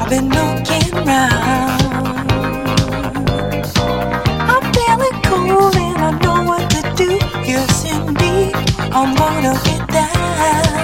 been looking round. I'm feeling cool and I know what to do. Yes, indeed, I'm gonna get down.